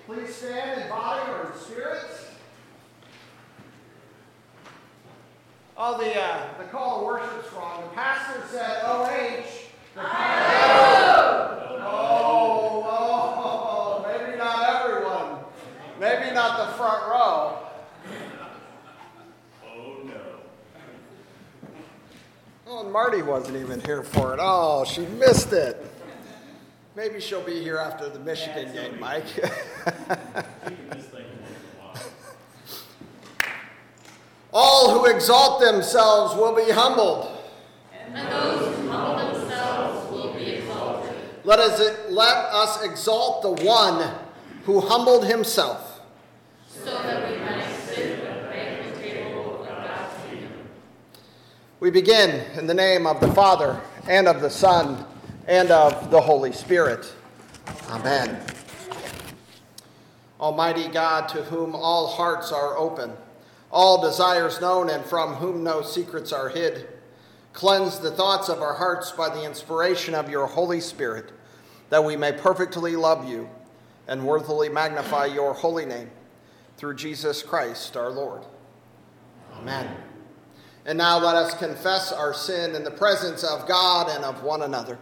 Please stand in body or in spirit. Oh, the call to worship's wrong. The pastor said OH. Oh, maybe not everyone. Maybe not the front row. Oh, no. Oh, and Marty wasn't even here for it. Oh, she missed it. Maybe she'll be here after the Michigan game, Mike. All who exalt themselves will be humbled. And those who humble themselves will be exalted. Let us exalt the one who humbled himself, so that we might sit at the banquet table of God's kingdom. We begin in the name of the Father, and of the Son, and of the Holy Spirit. Amen. Almighty God, to whom all hearts are open, all desires known, and from whom no secrets are hid, cleanse the thoughts of our hearts by the inspiration of your Holy Spirit, that we may perfectly love you and worthily magnify your holy name, through Jesus Christ our Lord. Amen. And now let us confess our sin in the presence of God and of one another.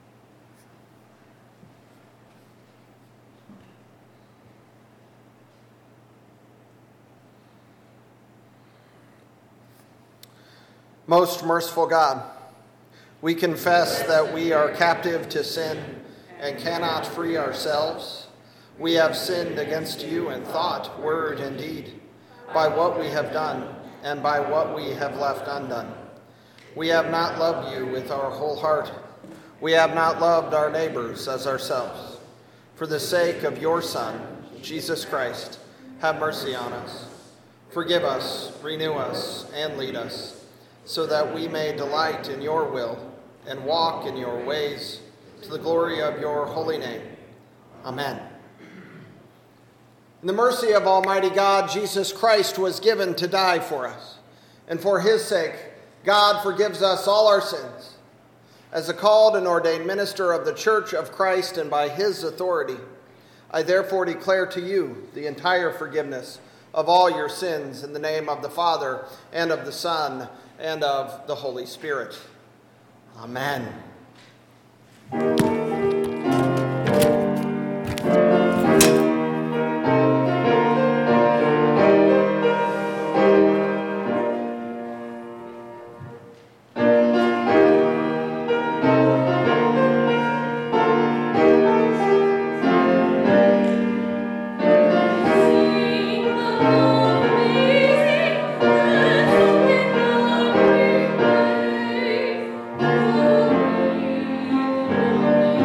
Most merciful God, we confess that we are captive to sin and cannot free ourselves. We have sinned against you in thought, word, and deed, by what we have done and by what we have left undone. We have not loved you with our whole heart. We have not loved our neighbors as ourselves. For the sake of your Son, Jesus Christ, have mercy on us. Forgive us, renew us, and lead us, so that we may delight in your will and walk in your ways, to the glory of your holy name. Amen. In the mercy of Almighty God, Jesus Christ was given to die for us, and for his sake, God forgives us all our sins. As a called and ordained minister of the Church of Christ and by his authority, I therefore declare to you the entire forgiveness of all your sins in the name of the Father, and of the Son, and of the Holy Spirit. Amen. Amen.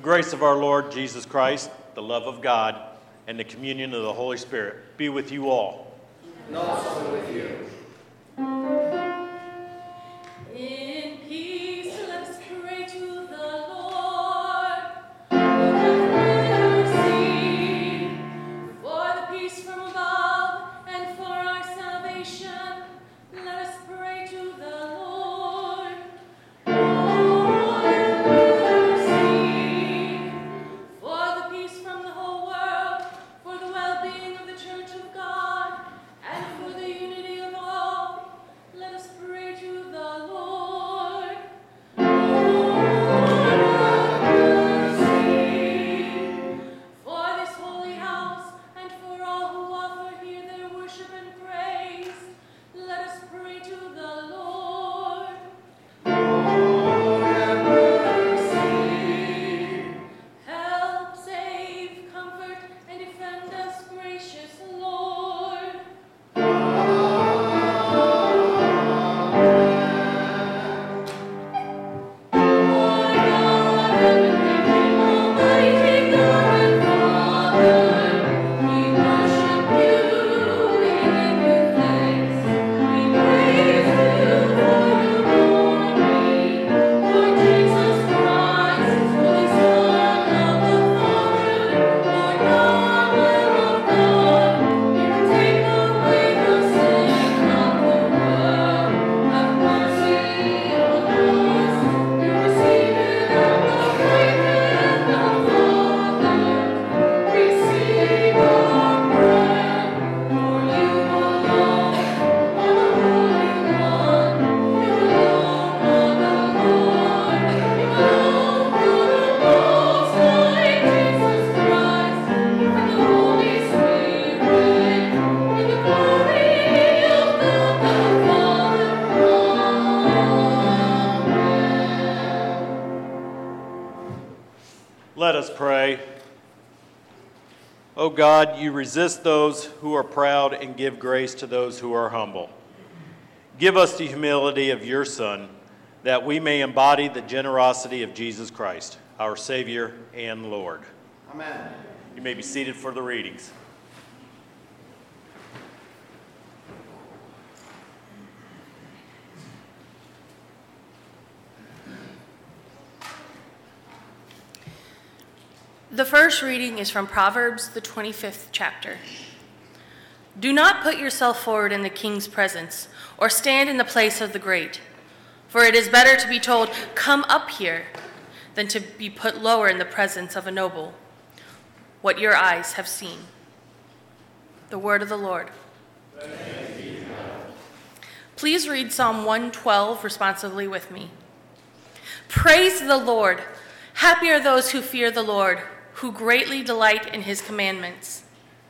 grace of our Lord Jesus Christ, the love of God, and the communion of the Holy Spirit be with you all. And also with you. In peace, let us pray to the Lord. Have mercy. For the peace from above and for our salvation, let us pray to the Lord. Lord, have mercy. For the peace from the whole world, for the well-being of the Church of God, and for the unity of all, let us pray to the Lord. Lord, have mercy. For this holy house, and for all who offer here their worship and praise, let us pray to the Lord. Lord, have mercy. Help, save, comfort, and defend us, gracious Lord. Almighty God and Father, we worship you, we give you thanks, we praise you for your glory. Lord Jesus Christ, Holy Son of the Father, Lord God, Lamb of God, you take away the sin of the world. Have mercy on us. You are seated at the right hand of the Father. Receive our prayer. For you alone are the Holy One. You alone are the Lord. You alone are the Most High Jesus Christ. And the Holy Spirit, in the glory of God the Father. Let us pray. O God, you resist those who are proud and give grace to those who are humble. Give us the humility of your Son, that we may embody the generosity of Jesus Christ, our Savior and Lord. Amen. You may be seated for the readings. The first reading is from Proverbs, the 25th chapter. Do not put yourself forward in the king's presence, or stand in the place of the great. For it is better to be told, "Come up here," than to be put lower in the presence of a noble. What your eyes have seen. The word of the Lord. Please read Psalm 112 responsively with me. Praise the Lord. Happy are those who fear the Lord, who greatly delight in his commandments.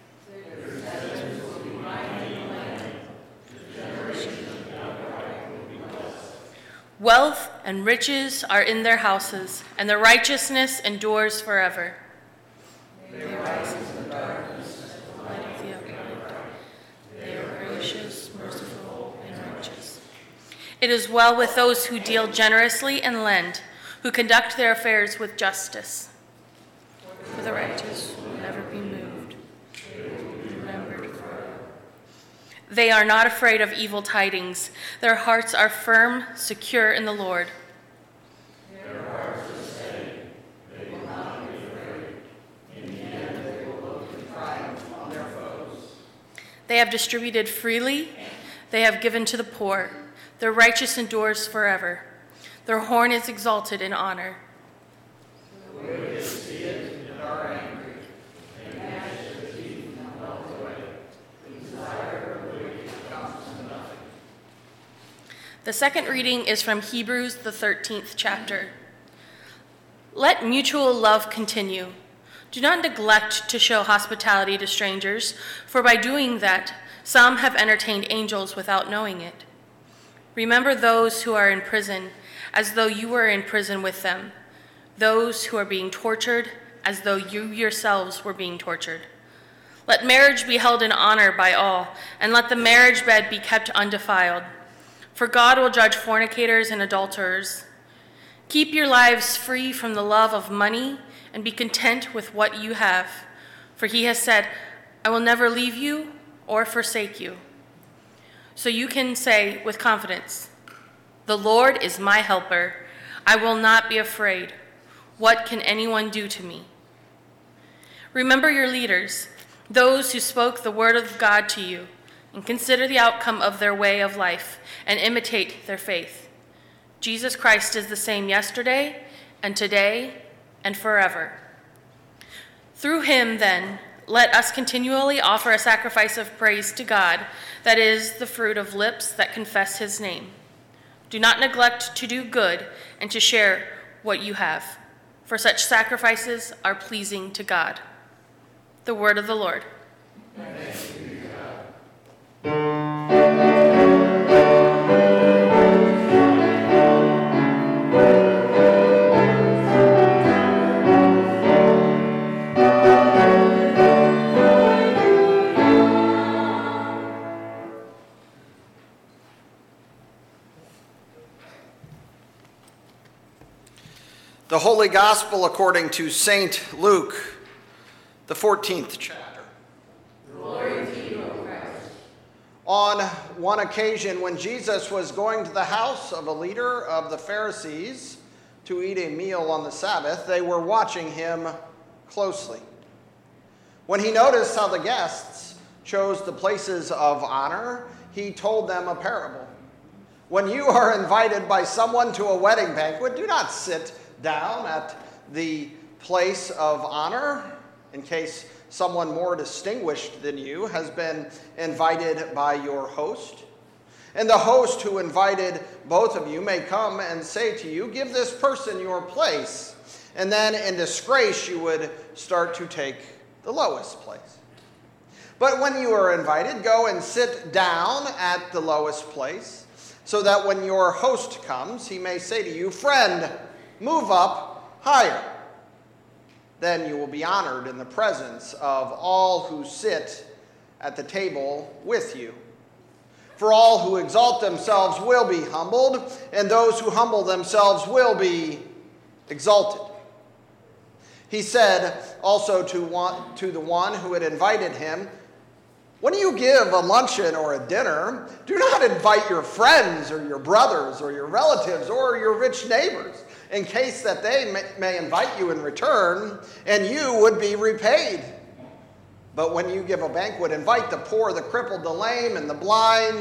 Wealth and riches are in their houses, and their righteousness endures forever. They rise in the darkness, the light of the upright. They are gracious, merciful, and righteous. It is well with those who deal generously and lend, who conduct their affairs with justice. For the righteous will never be moved. They will be remembered forever. They are not afraid of evil tidings. Their hearts are firm, secure in the Lord. Their hearts are steady. They will not be afraid. In the end, they will look in triumph on their foes. They have distributed freely. They have given to the poor. Their righteous endures forever. Their horn is exalted in honor. The wicked see it and are angry. They gnash their teeth and melt away. The desire of the wicked comes to nothing. The second reading is from Hebrews, the 13th chapter. Let mutual love continue. Do not neglect to show hospitality to strangers, for by doing that, some have entertained angels without knowing it. Remember those who are in prison, as though you were in prison with them, those who are being tortured, as though you yourselves were being tortured. Let marriage be held in honor by all, and let the marriage bed be kept undefiled. For God will judge fornicators and adulterers. Keep your lives free from the love of money, and be content with what you have. For he has said, I will never leave you or forsake you. So you can say with confidence, the Lord is my helper. I will not be afraid. What can anyone do to me? Remember your leaders, those who spoke the word of God to you, and consider the outcome of their way of life and imitate their faith. Jesus Christ is the same yesterday and today and forever. Through him, then, let us continually offer a sacrifice of praise to God, that is the fruit of lips that confess his name. Do not neglect to do good and to share what you have, for such sacrifices are pleasing to God. The word of the Lord. Thanks be to God. The Holy Gospel according to St. Luke, the 14th chapter. Glory to you, O Christ. On one occasion, when Jesus was going to the house of a leader of the Pharisees to eat a meal on the Sabbath, they were watching him closely. When he noticed how the guests chose the places of honor, he told them a parable. When you are invited by someone to a wedding banquet, do not sit down at the place of honor, in case someone more distinguished than you has been invited by your host. And the host who invited both of you may come and say to you, give this person your place. And then in disgrace you would start to take the lowest place. But when you are invited, go and sit down at the lowest place, so that when your host comes, he may say to you, friend, move up higher. Then you will be honored in the presence of all who sit at the table with you. For all who exalt themselves will be humbled, and those who humble themselves will be exalted. He said also to the one who had invited him, when you give a luncheon or a dinner, do not invite your friends or your brothers or your relatives or your rich neighbors, in case that they may invite you in return, and you would be repaid. But when you give a banquet, invite the poor, the crippled, the lame, and the blind,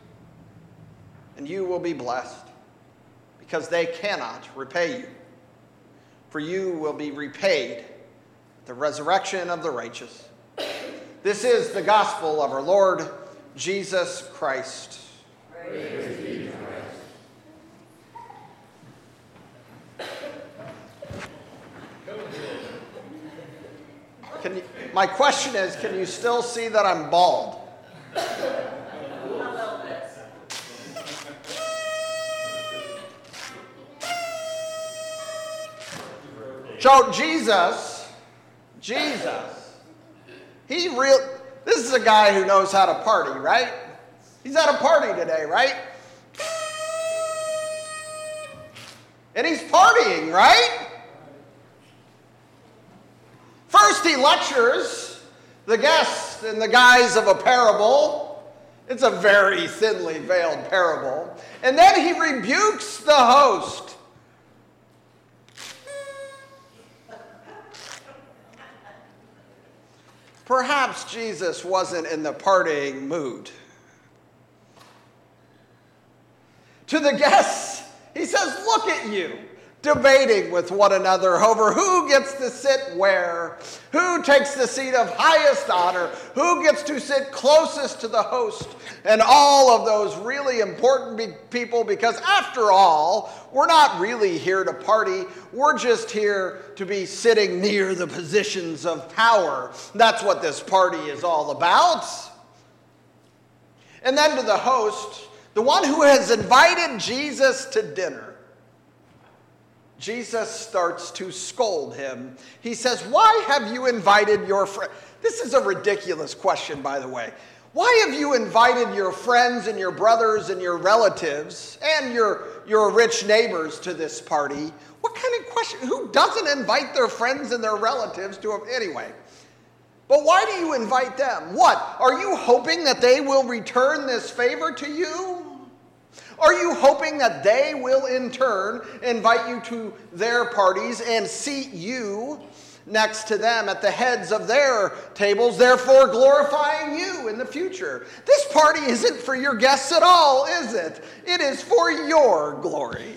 and you will be blessed, because they cannot repay you. For you will be repaid at the resurrection of the righteous. This is the gospel of our Lord Jesus Christ. Praise be to Christ. My question is, can you still see that I'm bald? So Jesus, this is a guy who knows how to party, right? He's at a party today, right? And he's partying, right? First, he lectures the guests in the guise of a parable. It's a very thinly veiled parable. And then he rebukes the host. Perhaps Jesus wasn't in the partying mood. To the guests, he says, look at you, debating with one another over who gets to sit where, who takes the seat of highest honor, who gets to sit closest to the host, and all of those really important people, because after all, we're not really here to party. We're just here to be sitting near the positions of power. That's what this party is all about. And then to the host, the one who has invited Jesus to dinner, Jesus starts to scold him. He says, why have you invited your friend? This is a ridiculous question, by the way. Why have you invited your friends and your brothers and your relatives and your rich neighbors to this party? What What kind of question? Who doesn't invite their friends and their relatives to anyway? But why do you invite them? What? Are you hoping that they will return this favor to you? Are you hoping that they will in turn invite you to their parties and seat you next to them at the heads of their tables, therefore glorifying you in the future? This party isn't for your guests at all, is it? It is for your glory.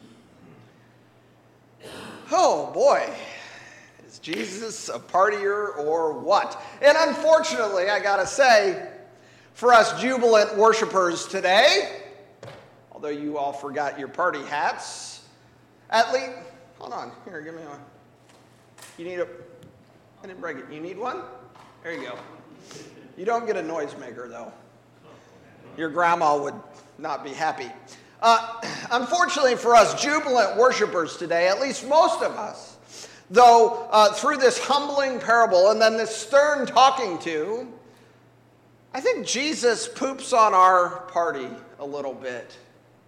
Oh boy, is Jesus a partier or what? And unfortunately, I gotta say, for us jubilant worshipers today, although you all forgot your party hats, at least, hold on, here, give me one. You need I didn't break it. You need one? There you go. You don't get a noisemaker, though. Your grandma would not be happy. Unfortunately for us jubilant worshipers today, at least most of us, though through this humbling parable and then this stern talking to, I think Jesus poops on our party a little bit.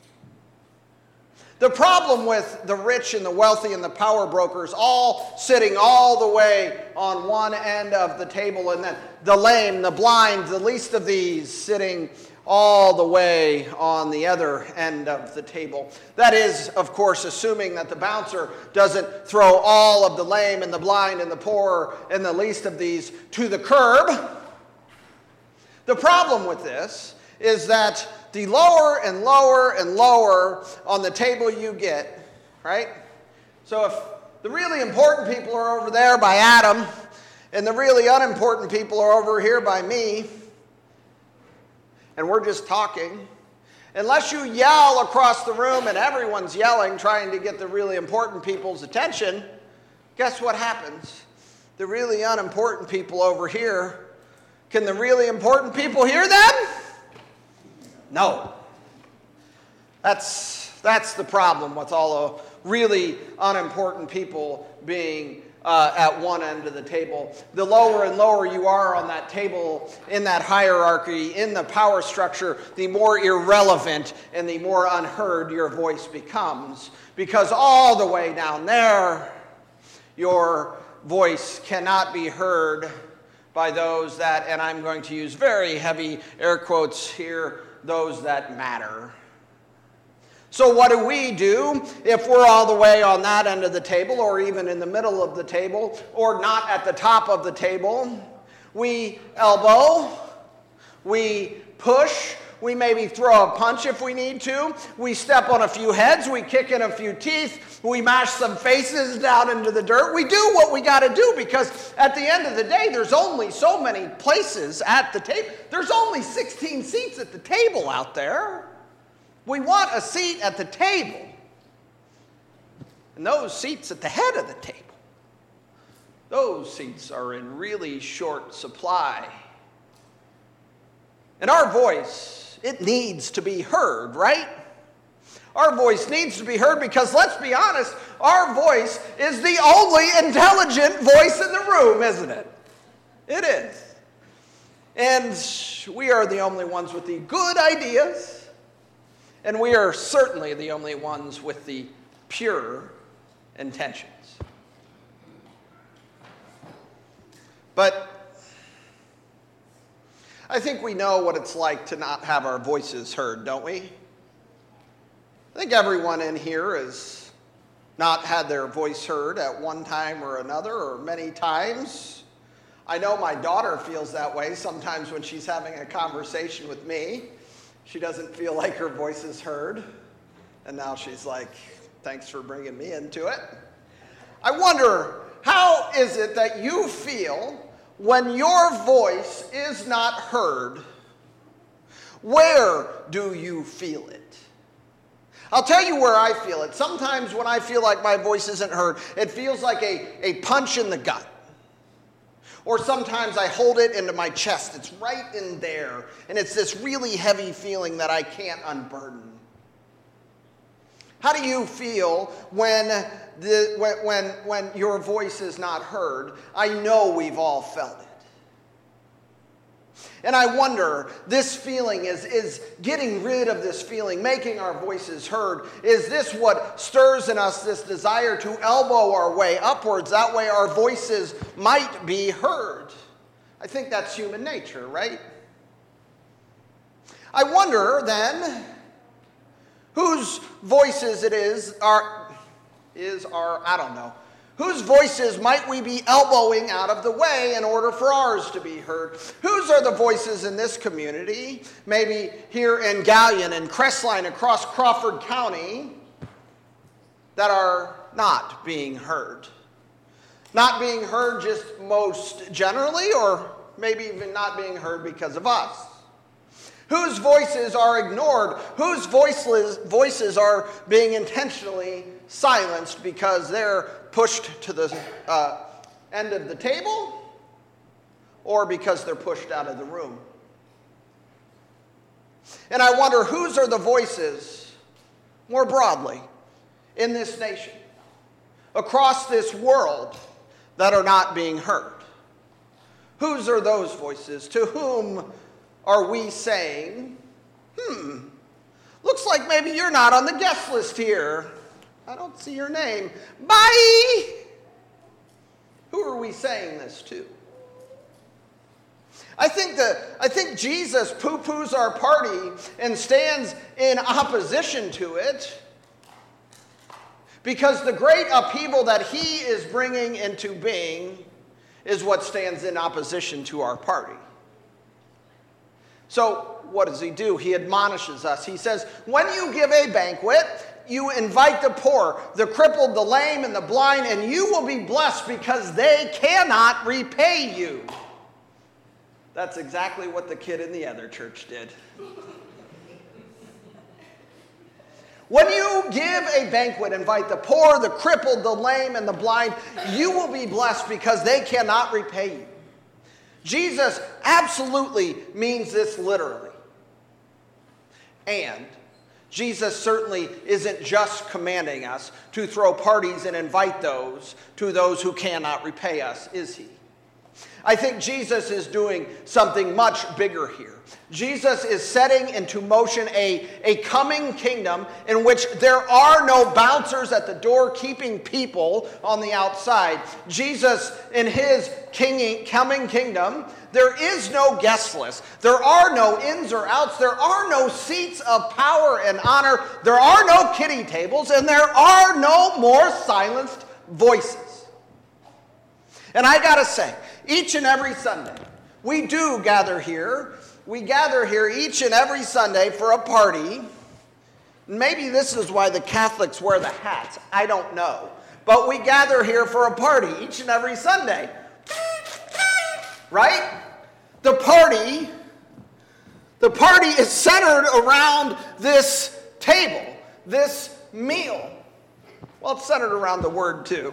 The problem with the rich and the wealthy and the power brokers all sitting all the way on one end of the table, and then the lame, the blind, the least of these sitting all the way on the other end of the table. That is, of course, assuming that the bouncer doesn't throw all of the lame and the blind and the poor and the least of these to the curb. The problem with this is that the lower and lower and lower on the table you get, right? So if the really important people are over there by Adam, and the really unimportant people are over here by me, and we're just talking, unless you yell across the room and everyone's yelling trying to get the really important people's attention, guess what happens? The really unimportant people over here, can the really important people hear them? No. That's the problem with all the really unimportant people being at one end of the table. The lower and lower you are on that table, in that hierarchy, in the power structure, the more irrelevant and the more unheard your voice becomes. Because all the way down there, your voice cannot be heard by those that, and I'm going to use very heavy air quotes here, those that matter. So what do we do if we're all the way on that end of the table, or even in the middle of the table, or not at the top of the table? We elbow, we push, we maybe throw a punch if we need to, we step on a few heads, we kick in a few teeth, we mash some faces down into the dirt. We do what we got to do, because at the end of the day, there's only so many places at the table. There's only 16 seats at the table out there. We want a seat at the table. And those seats at the head of the table, those seats are in really short supply. And our voice, it needs to be heard, right? Our voice needs to be heard because, let's be honest, our voice is the only intelligent voice in the room, isn't it? It is. And we are the only ones with the good ideas, and we are certainly the only ones with the pure intentions. But I think we know what it's like to not have our voices heard, don't we? I think everyone in here has not had their voice heard at one time or another, or many times. I know my daughter feels that way sometimes when she's having a conversation with me. She doesn't feel like her voice is heard. And now she's like, thanks for bringing me into it. I wonder, how is it that you feel when your voice is not heard? Where do you feel it? I'll tell you where I feel it. Sometimes when I feel like my voice isn't heard, it feels like a punch in the gut. Or sometimes I hold it into my chest. It's right in there. And it's this really heavy feeling that I can't unburden. How do you feel when your voice is not heard? I know we've all felt it. And I wonder, this feeling is getting rid of this feeling, making our voices heard. Is this what stirs in us this desire to elbow our way upwards? That way our voices might be heard. I think that's human nature, right? I wonder then, whose voices I don't know. Whose voices might we be elbowing out of the way in order for ours to be heard? Whose are the voices in this community, maybe here in Gallion and Crestline across Crawford County, that are not being heard? Not being heard just most generally, or maybe even not being heard because of us? Whose voices are ignored? Whose voices are being intentionally silenced because they're pushed to the end of the table, or because they're pushed out of the room? And I wonder, whose are the voices, more broadly, in this nation, across this world, that are not being heard? Whose are those voices? To whom are we saying, looks like maybe you're not on the guest list here. I don't see your name. Bye! Who are we saying this to? I think Jesus poo-poos our party and stands in opposition to it because the great upheaval that he is bringing into being is what stands in opposition to our party. So what does he do? He admonishes us. He says, when you give a banquet, you invite the poor, the crippled, the lame, and the blind, and you will be blessed because they cannot repay you. That's exactly what the kid in the other church did. When you give a banquet, invite the poor, the crippled, the lame, and the blind, you will be blessed because they cannot repay you. Jesus absolutely means this literally. And Jesus certainly isn't just commanding us to throw parties and invite those to those who cannot repay us, is he? I think Jesus is doing something much bigger here. Jesus is setting into motion a coming kingdom in which there are no bouncers at the door keeping people on the outside. Jesus, in his coming kingdom, there is no guest list. There are no ins or outs. There are no seats of power and honor. There are no kiddie tables, and there are no more silenced voices. And I gotta say, each and every Sunday, we do gather here. We gather here each and every Sunday for a party. Maybe this is why the Catholics wear the hats. I don't know. But we gather here for a party each and every Sunday. Right? The party is centered around this table, this meal. Well, it's centered around the word too.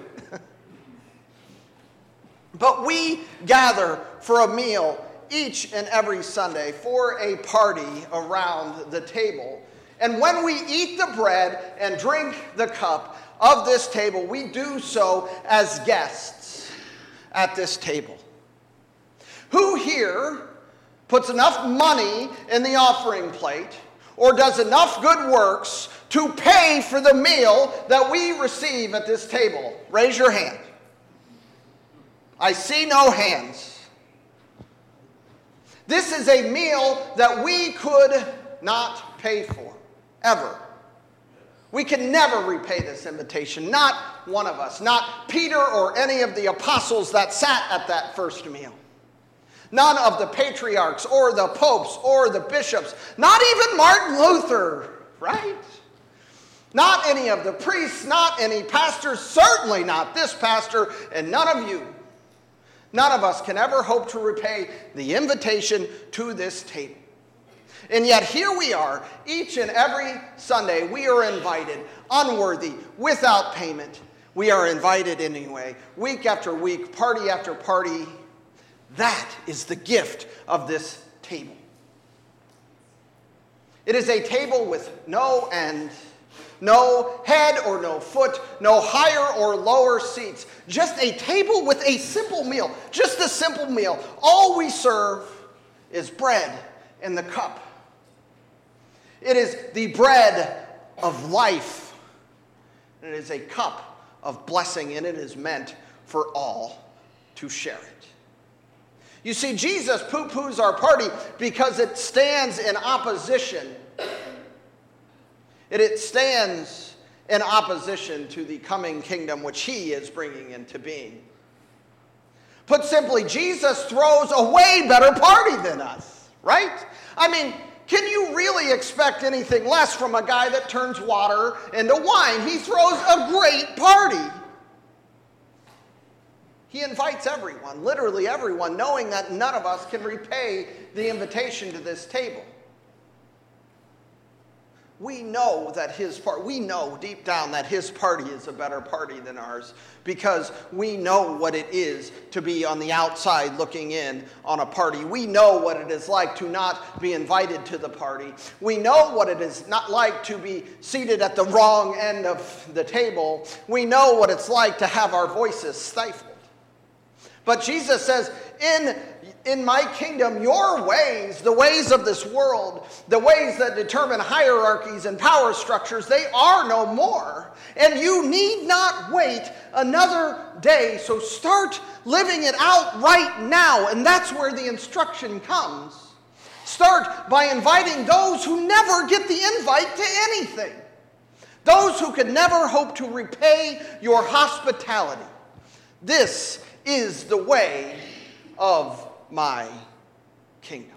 But we gather for a meal each and every Sunday for a party around the table. And when we eat the bread and drink the cup of this table, we do so as guests at this table. Who here puts enough money in the offering plate or does enough good works to pay for the meal that we receive at this table? Raise your hand. I see no hands. This is a meal that we could not pay for, ever. We can never repay this invitation, not one of us, not Peter or any of the apostles that sat at that first meal. None of the patriarchs or the popes or the bishops, not even Martin Luther, right? Not any of the priests, not any pastors, certainly not this pastor, and none of you. None of us can ever hope to repay the invitation to this table. And yet here we are, each and every Sunday, we are invited, unworthy, without payment. We are invited anyway, week after week, party after party. That is the gift of this table. It is a table with no end, no head or no foot, no higher or lower seats. Just a table with a simple meal. Just a simple meal. All we serve is bread in the cup. It is the bread of life. And it is a cup of blessing, and it is meant for all to share it. You see, Jesus poo-poos our party because it stands in opposition. It stands in opposition to the coming kingdom which he is bringing into being. Put simply, Jesus throws a way better party than us, right? I mean, can you really expect anything less from a guy that turns water into wine? He throws a great party. He invites everyone, literally everyone, knowing that none of us can repay the invitation to this table. We know deep down that his party is a better party than ours, because we know what it is to be on the outside looking in on a party. We know what it is like to not be invited to the party. We know what it is not like to be seated at the wrong end of the table. We know what it's like to have our voices stifled. But Jesus says, in my kingdom, your ways, the ways of this world, the ways that determine hierarchies and power structures, they are no more. And you need not wait another day. So start living it out right now. And that's where the instruction comes. Start by inviting those who never get the invite to anything. Those who could never hope to repay your hospitality. This is the way of my kingdom.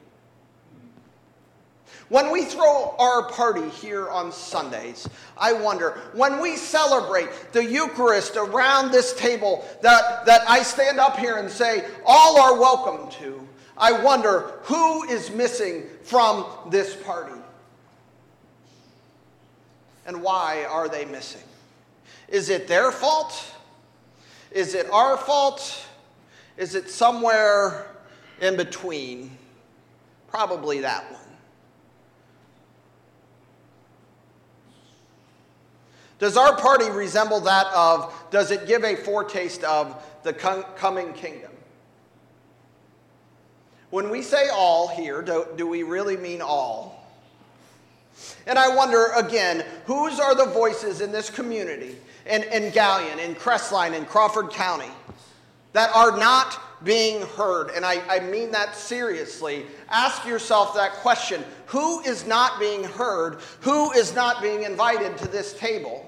When we throw our party here on Sundays, I wonder, when we celebrate the Eucharist around this table that I stand up here and say, all are welcome to, I wonder who is missing from this party? And why are they missing? Is it their fault? Is it our fault? Is it somewhere in between? Probably that one. Does our party resemble that of, does it give a foretaste of the coming kingdom? When we say all here, do we really mean all? And I wonder, again, whose are the voices in this community, in Galion, in Crestline, in Crawford County, that are not being heard? And I mean that seriously. Ask yourself that question. Who is not being heard? Who is not being invited to this table?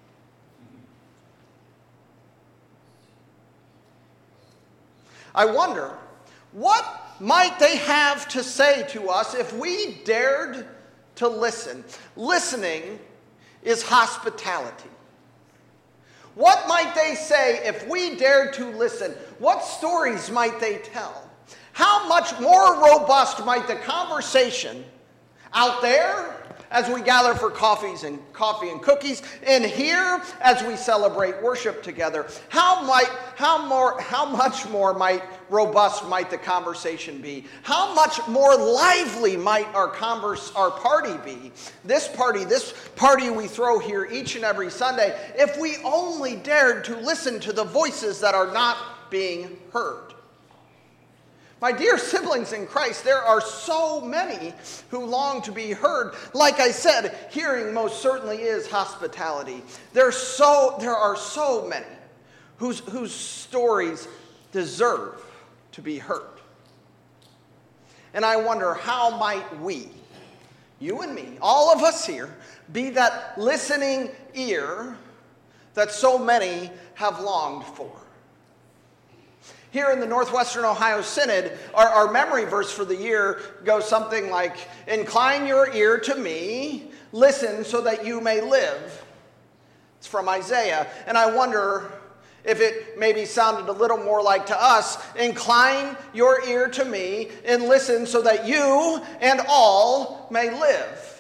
I wonder, what might they have to say to us if we dared to listen? Listening is hospitality. What might they say if we dared to listen? What stories might they tell? How much more robust might the conversation out there as we gather for coffee and cookies, and here as we celebrate worship together? How much more robust might the conversation be? How much more lively might our party be? This party we throw here each and every Sunday, if we only dared to listen to the voices that are not being heard. My dear siblings in Christ, there are so many who long to be heard. Like I said, hearing most certainly is hospitality. There are so many whose stories deserve to be heard. And I wonder, how might we, you and me, all of us here, be that listening ear that so many have longed for? Here in the Northwestern Ohio Synod, our memory verse for the year goes something like, "Incline your ear to me, listen so that you may live." It's from Isaiah. And I wonder if it maybe sounded a little more like to us, "Incline your ear to me and listen so that you and all may live."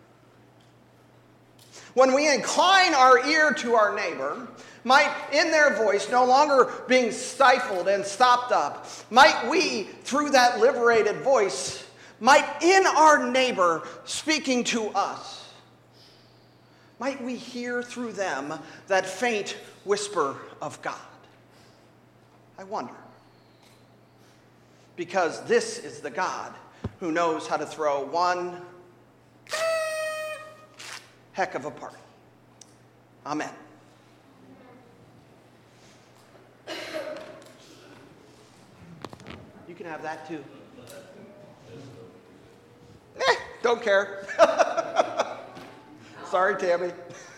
When we incline our ear to our neighbor, might in their voice no longer being stifled and stopped up, might we, through that liberated voice, might in our neighbor speaking to us, might we hear through them that faint whisper of God? I wonder. Because this is the God who knows how to throw one heck of a party. Amen. You can have that too. Don't care. Sorry, Tammy.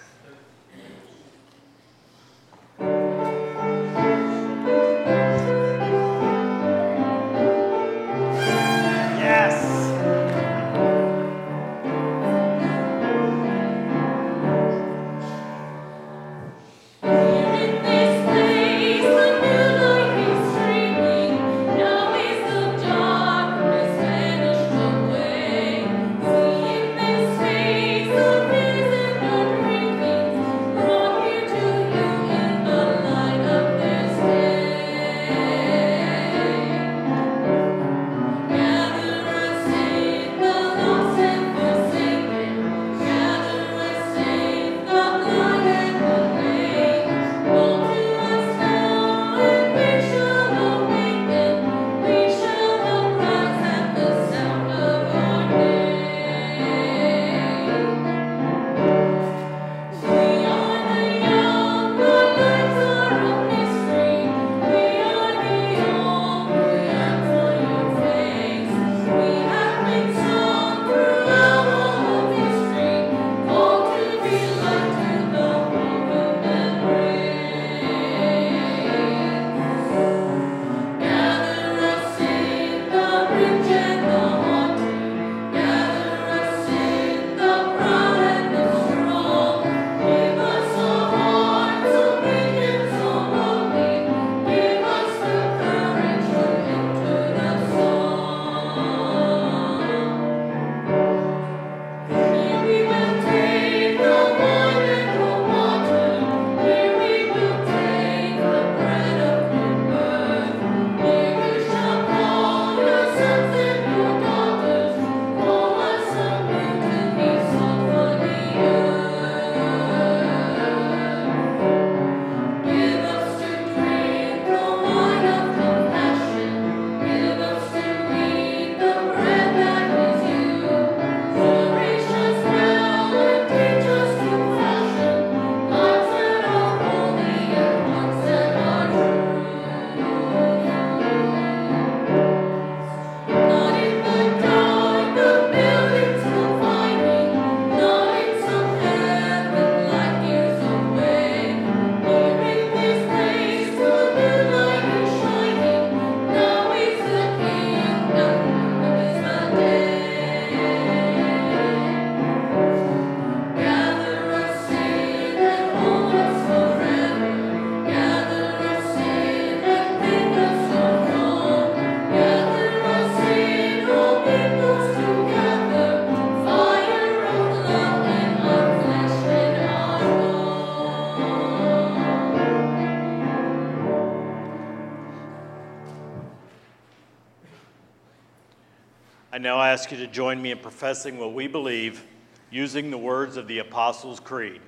I now ask you to join me in professing what we believe using the words of the Apostles' Creed.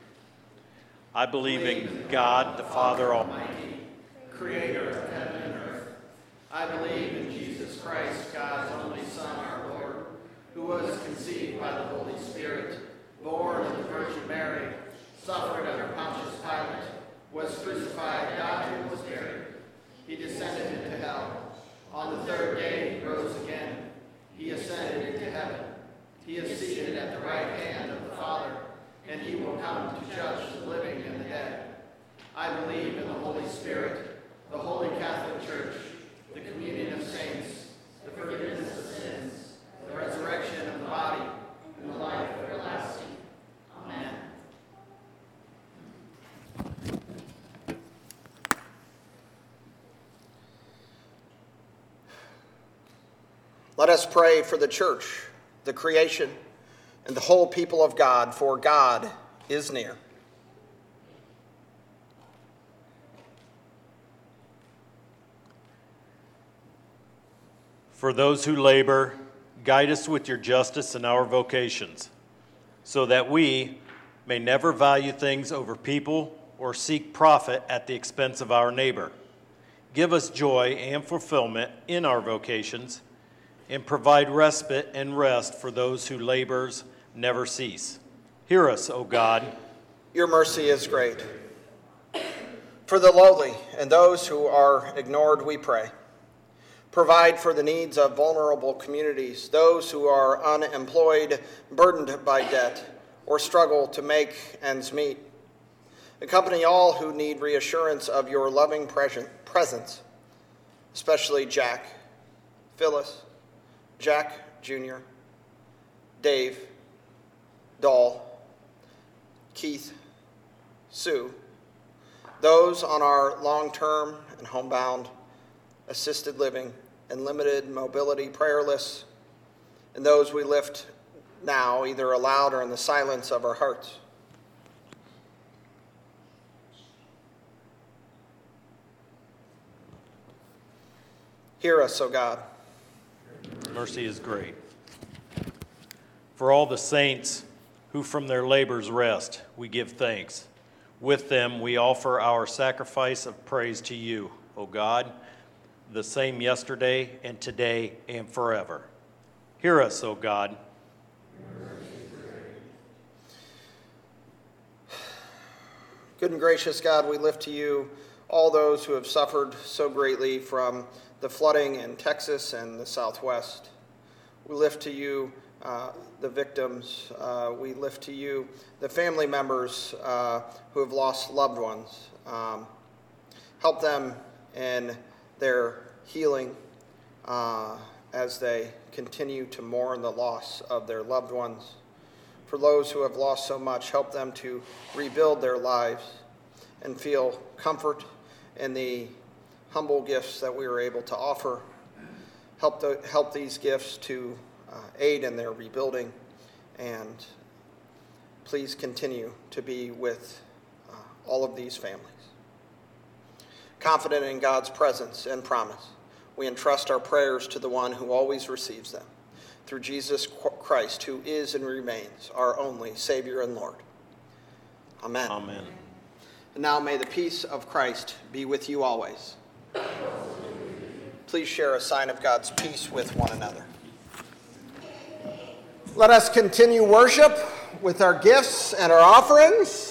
I believe in God, the Father Almighty, creator of heaven and earth. I believe in Jesus Christ, God's only Son, our Lord, who was conceived by the Holy Spirit, born of the Virgin Mary, suffered under Pontius Pilate, was crucified, died, and was buried. He descended into hell. On the third day he rose again. He ascended into heaven. He is seated at the right hand of the Father, and he will come to judge the living and the dead. I believe in the Holy Spirit, the Holy Catholic Church, the communion of saints, the forgiveness of sins, the resurrection of the body, and the life everlasting. Amen. Let us pray for the church, the creation, and the whole people of God, for God is near. For those who labor, guide us with your justice in our vocations, so that we may never value things over people or seek profit at the expense of our neighbor. Give us joy and fulfillment in our vocations, and provide respite and rest for those whose labors never cease. Hear us, O God. Your mercy is great. For the lowly and those who are ignored, we pray. Provide for the needs of vulnerable communities, those who are unemployed, burdened by debt, or struggle to make ends meet. Accompany all who need reassurance of your loving presence, especially Jack, Phyllis, Jack Jr., Dave, Doll, Keith, Sue, those on our long-term and homebound assisted living and limited mobility prayer lists, and those we lift now, either aloud or in the silence of our hearts. Hear us, O God. Mercy is great. For all the saints who from their labors rest, we give thanks. With them we offer our sacrifice of praise to you, O God, the same yesterday and today and forever. Hear us, O God. Good and gracious God, we lift to you all those who have suffered so greatly from the flooding in Texas and the Southwest. We lift to you the victims. We lift to you the family members who have lost loved ones. Help them in their healing as they continue to mourn the loss of their loved ones. For those who have lost so much, help them to rebuild their lives and feel comfort in the humble gifts that we are able to offer. Help these gifts to aid in their rebuilding, and please continue to be with all of these families. Confident in God's presence and promise, we entrust our prayers to the one who always receives them, through Jesus Christ, who is and remains our only Savior and Lord. Amen. Amen. And now may the peace of Christ be with you always. Please share a sign of God's peace with one another. Let us continue worship with our gifts and our offerings.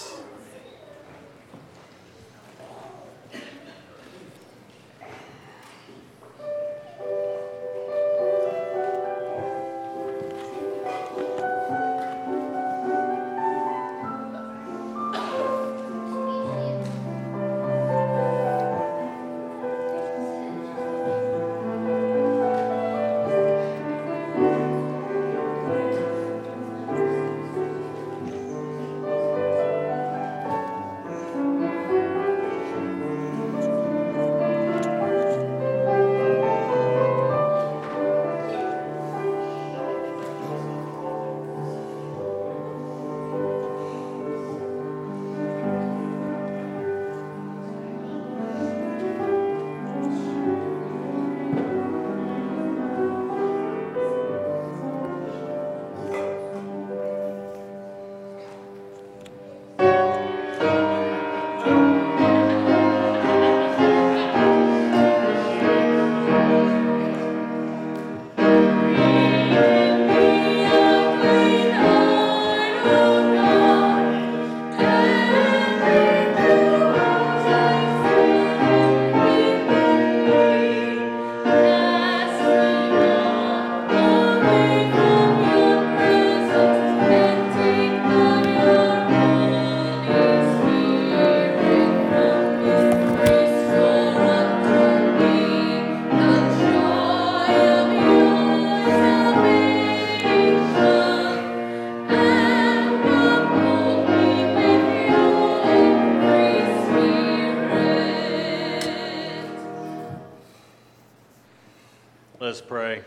Let's pray.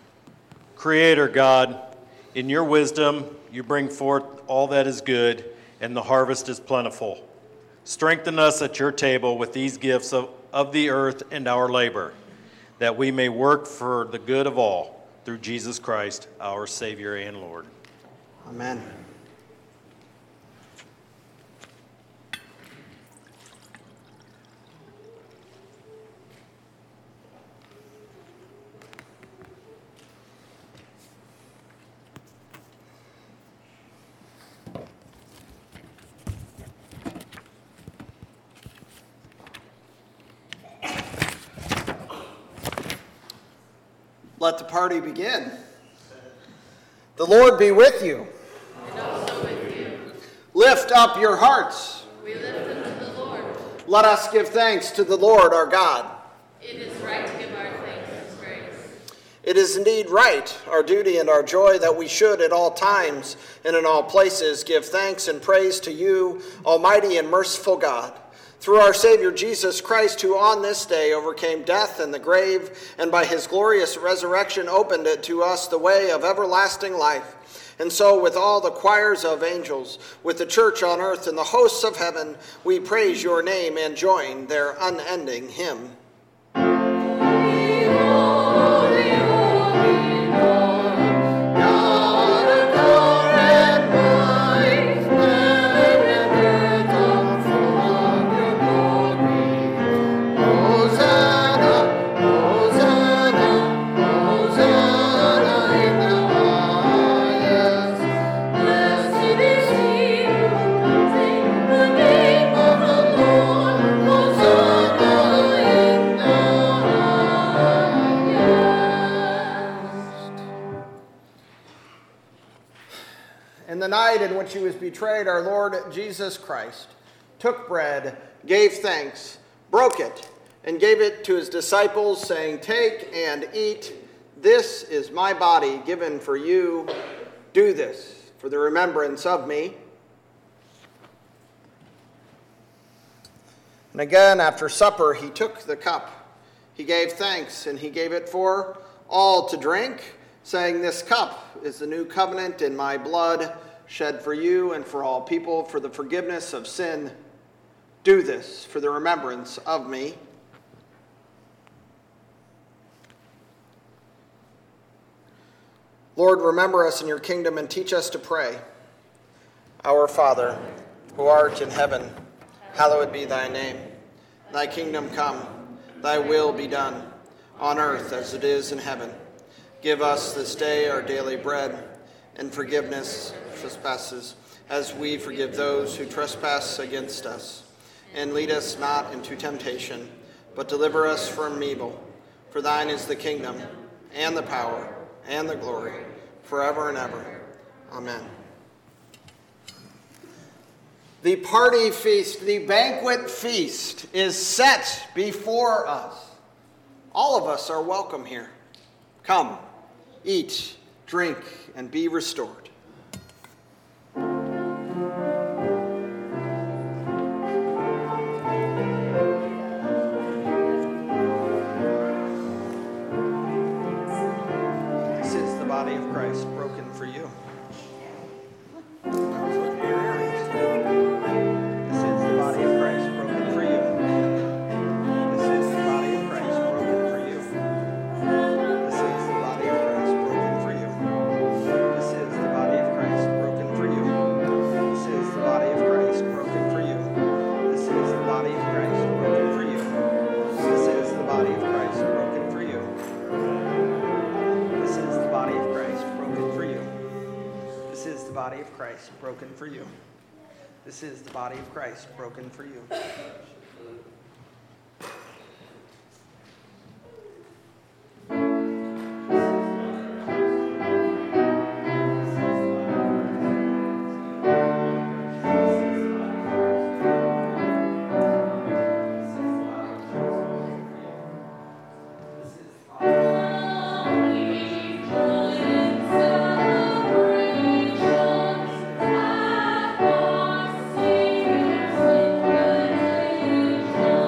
Creator God, in your wisdom, you bring forth all that is good, and the harvest is plentiful. Strengthen us at your table with these gifts of the earth and our labor, that we may work for the good of all, through Jesus Christ, our Savior and Lord. Amen. Let the party begin. The Lord be with you. And also with you. Lift up your hearts. We lift them to the Lord. Let us give thanks to the Lord our God. It is right to give our thanks and praise. It is indeed right, our duty and our joy, that we should at all times and in all places give thanks and praise to you, Almighty and merciful God, through our Savior Jesus Christ, who on this day overcame death and the grave, and by his glorious resurrection opened it to us the way of everlasting life. And so with all the choirs of angels, with the church on earth and the hosts of heaven, we praise your name and join their unending hymn. In the night in which he was betrayed, our Lord Jesus Christ took bread, gave thanks, broke it, and gave it to his disciples, saying, "Take and eat. This is my body given for you. Do this for the remembrance of me." And again, after supper, he took the cup. He gave thanks, and he gave it for all to drink, saying, "This cup is the new covenant in my blood, shed for you and for all people for the forgiveness of sin. Do this for the remembrance of me." Lord, remember us in your kingdom and teach us to pray. Our Father, who art in heaven, hallowed be thy name. Thy kingdom come, thy will be done, on earth as it is in heaven. Give us this day our daily bread, and forgiveness of trespasses, as we forgive those who trespass against us. And lead us not into temptation, but deliver us from evil. For thine is the kingdom, and the power, and the glory, forever and ever. Amen. The party feast, the banquet feast, is set before us. All of us are welcome here. Come, eat, drink, and be restored. This is the body of Christ broken for you. This is the body of Christ broken for you. This is the body of Christ broken for you. This is the body of Christ broken for you. This is the body of Christ broken for you. This is the body of Christ broken for you. This is the body of Christ broken for you. This is the body of Christ broken for you. This is the body of Christ broken for you. This is the body of Christ broken for you. This is the body of Christ broken for you. Celebrations,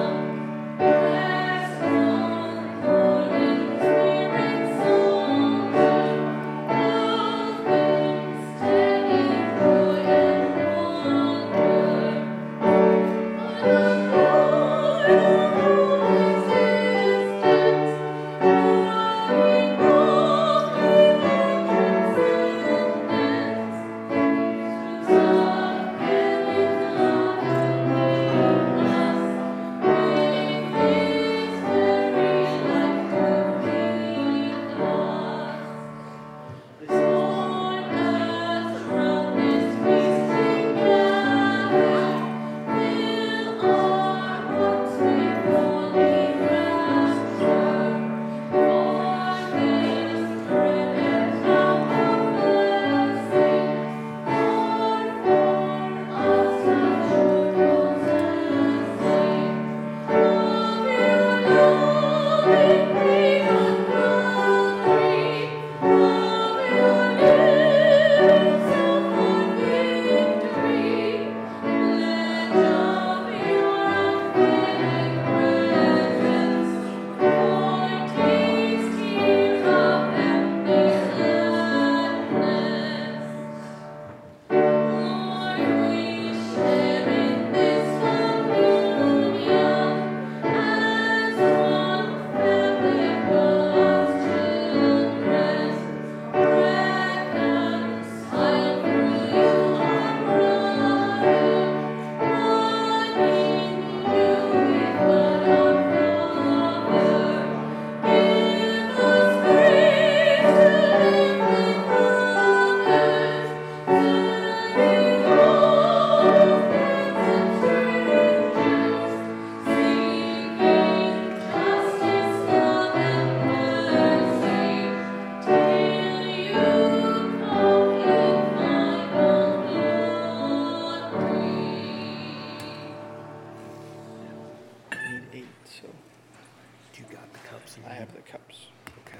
I have the cups. Okay.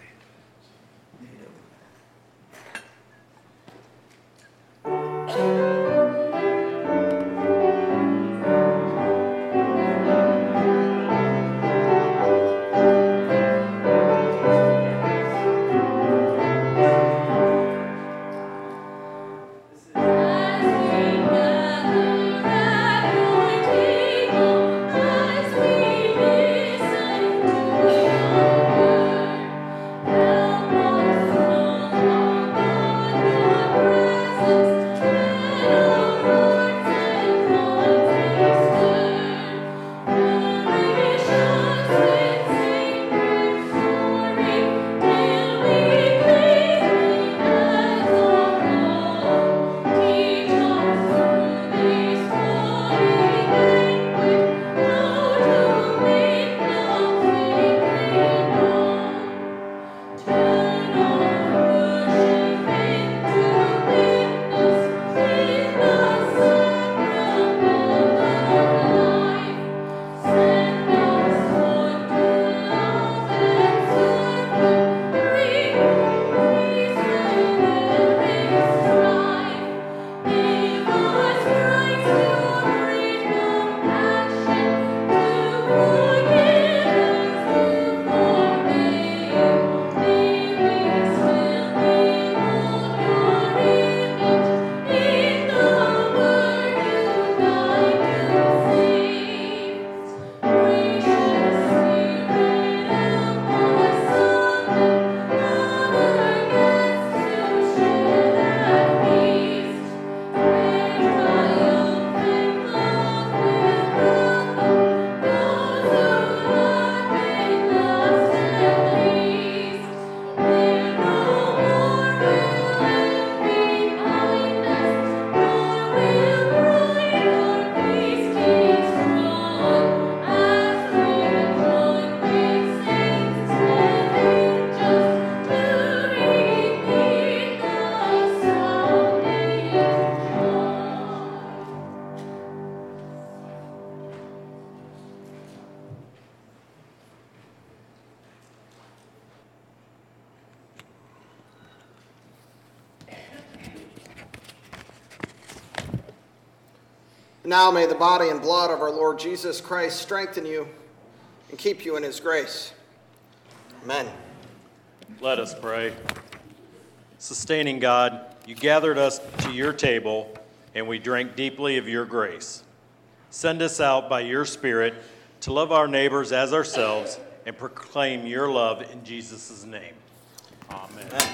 Now may the body and blood of our Lord Jesus Christ strengthen you and keep you in his grace. Amen. Let us pray. Sustaining God, you gathered us to your table, and we drank deeply of your grace. Send us out by your Spirit to love our neighbors as ourselves and proclaim your love in Jesus' name. Amen. Amen.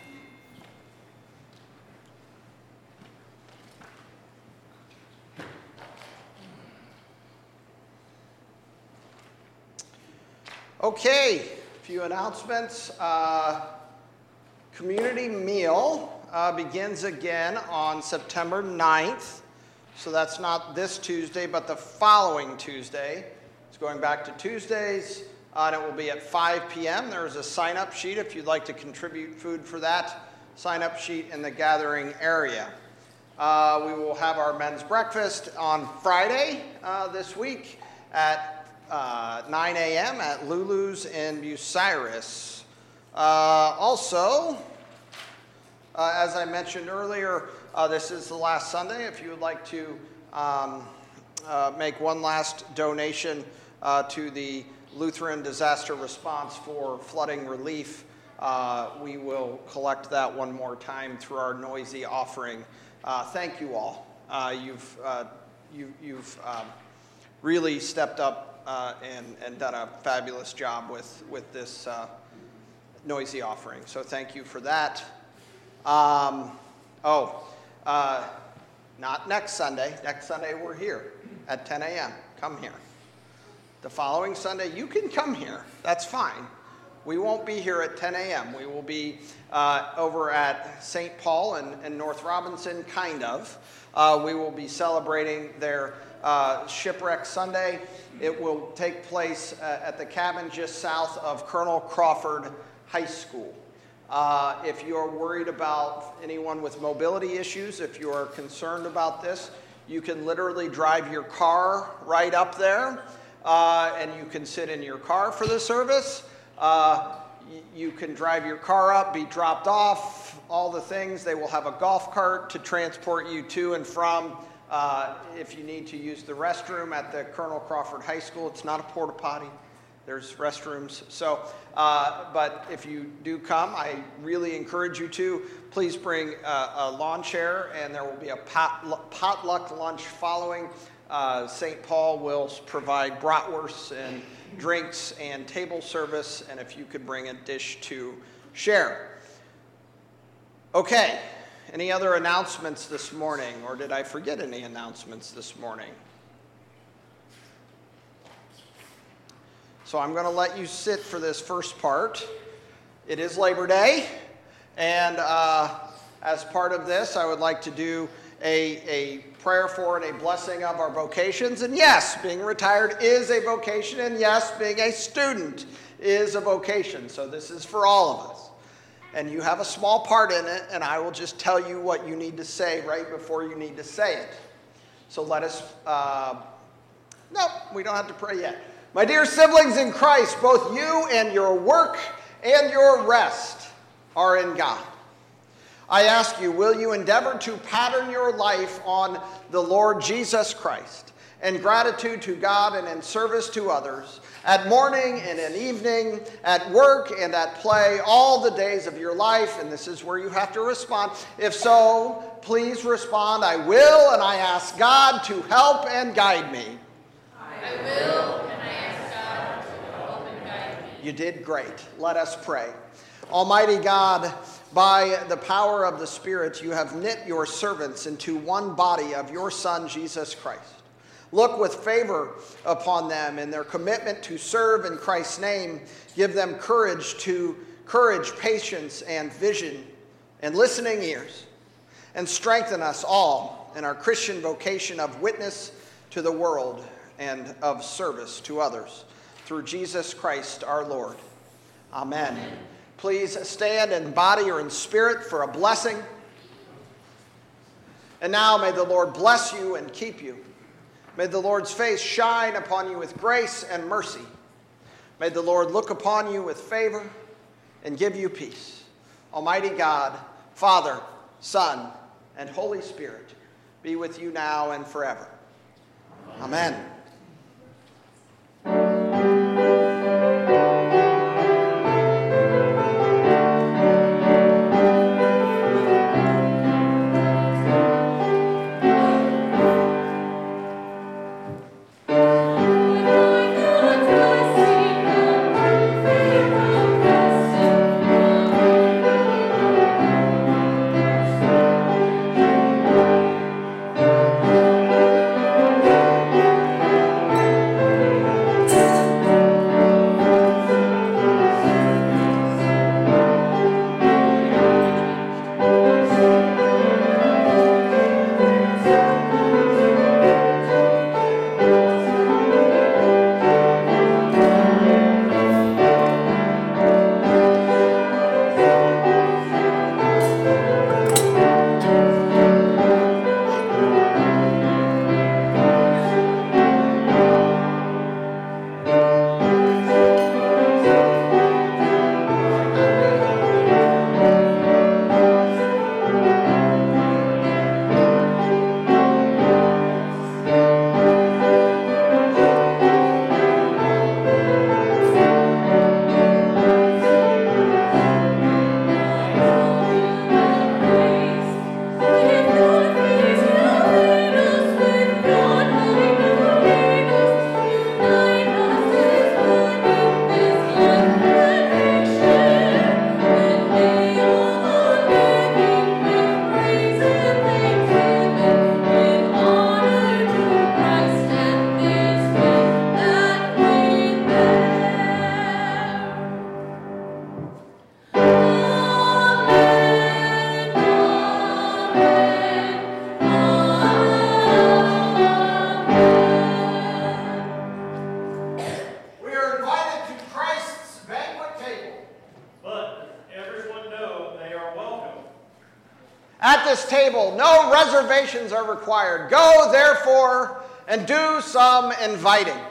Okay, a few announcements. Community meal begins again on September 9th. So that's not this Tuesday, but the following Tuesday. It's going back to Tuesdays, and it will be at 5 p.m. There's a sign-up sheet if you'd like to contribute food for that sign-up sheet in the gathering area. We will have our men's breakfast on Friday this week at 9 a.m. at Lulu's in Bucyrus. Also, as I mentioned earlier, this is the last Sunday. If you would like to make one last donation to the Lutheran Disaster Response for Flooding Relief, we will collect that one more time through our noisy offering. Thank you all. You've really stepped up and done a fabulous job with this noisy offering. So thank you for that. Not next Sunday. Next Sunday we're here at 10 a.m. Come here. The following Sunday you can come here. That's fine. We won't be here at 10 a.m. We will be over at St. Paul and North Robinson, kind of. We will be celebrating their Shipwreck Sunday. It will take place at the cabin just south of Colonel Crawford High School. If you're worried about anyone with mobility issues, if you are concerned about this, you can literally drive your car right up there, and you can sit in your car for the service. You can drive your car up, be dropped off, all the things. They will have a golf cart to transport you to and from. If you need to use the restroom at the Colonel Crawford High School, it's not a porta potty. There's restrooms. So, but if you do come, I really encourage you to. Please bring a lawn chair, and there will be a potluck lunch following. St. Paul will provide bratwurst and drinks and table service, and if you could bring a dish to share. Okay, any other announcements this morning, or did I forget any announcements this morning? So I'm going to let you sit for this first part. It is Labor Day, and as part of this, I would like to do a prayer for and a blessing of our vocations. And yes, being retired is a vocation, and yes, being a student is a vocation. So this is for all of us. And you have a small part in it, and I will just tell you what you need to say right before you need to say it. So let us, no, we don't have to pray yet. My dear siblings in Christ, both you and your work and your rest are in God. I ask you, will you endeavor to pattern your life on the Lord Jesus Christ, in gratitude to God and in service to others, at morning and at evening, at work and at play, all the days of your life? And this is where you have to respond. If so, please respond, I will, and I ask God to help and guide me. I will, and I ask God to help and guide me. You did great. Let us pray. Almighty God, by the power of the Spirit, you have knit your servants into one body of your Son, Jesus Christ. Look with favor upon them in their commitment to serve in Christ's name. Give them courage, patience, and vision, and listening ears. And strengthen us all in our Christian vocation of witness to the world and of service to others. Through Jesus Christ our Lord. Amen. Please stand in body or in spirit for a blessing. And now may the Lord bless you and keep you. May the Lord's face shine upon you with grace and mercy. May the Lord look upon you with favor and give you peace. Almighty God, Father, Son, and Holy Spirit, be with you now and forever. Amen. At this table, no reservations are required. Go, therefore, and do some inviting.